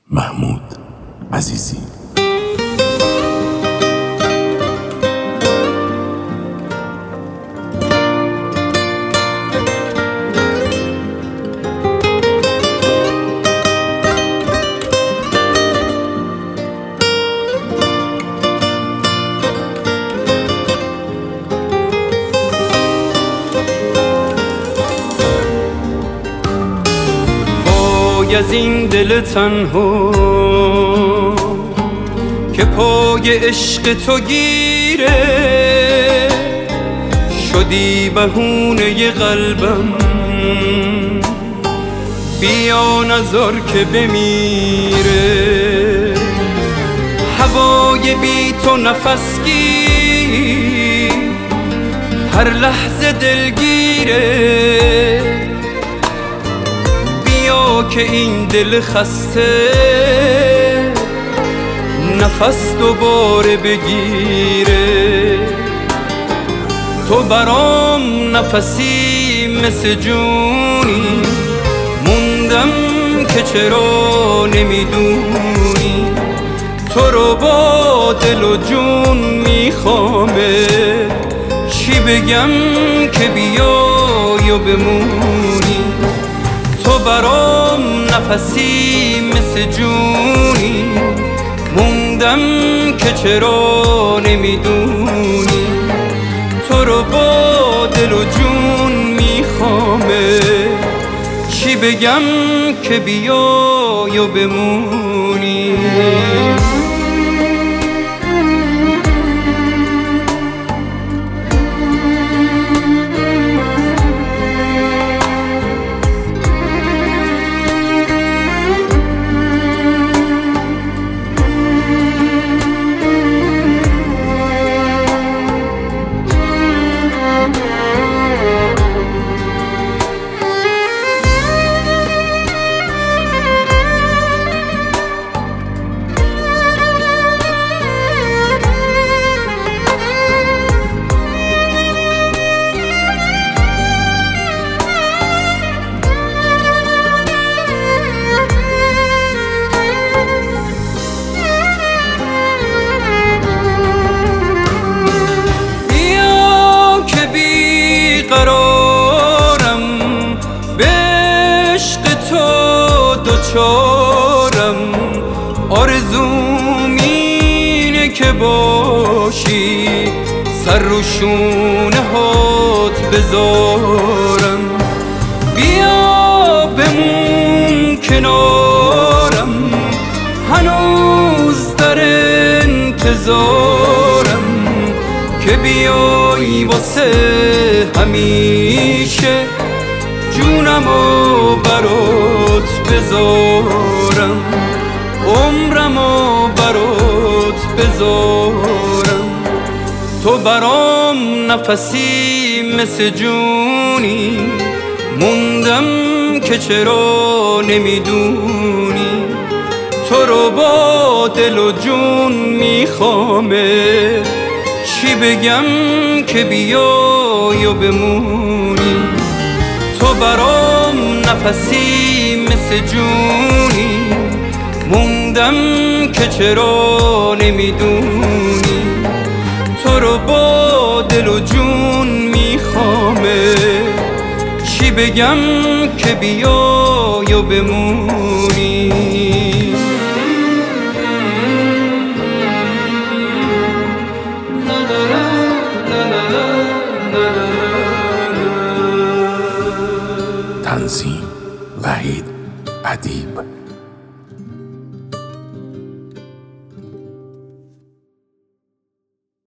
محمود عزیزی. از این دل تنها که پای عشق تو گیره، شدی بهونه قلبم، بیا نذار که بمیره. هوای بی تو نفس گیر، هر لحظه دلگیره. که این دل خسته نفس دوباره بگیره. تو برام نفسی مثل جونی، موندم که چرا نمیدونی. تو رو با دل و جون میخوامه، چی بگم که بیای و بمونی. تو برام نفسی مثل جونی، موندم که چرا نمیدونی. تو رو با دل و جون میخوامه، چی بگم که بیای و بمونی. دوچارم آرزوم اینه که باشی، سر رو شونه هات بذارم. بیا بمون کنارم، هنوز در انتظارم که بیای واسه همیشه، جونمو برات بذارم، عمرمو برات بذارم. تو برام نفسی مثل جونی، موندم که چرا نمیدونی. تو رو با دل و جون میخوامه، چی بگم که بیای و بمونی. تو برام نفسی مثل جونی، موندم که چرا نمیدونی. تو رو با دل و جون میخوامه، چی بگم که بیای و بمونی. تنظیم وحید ادیب.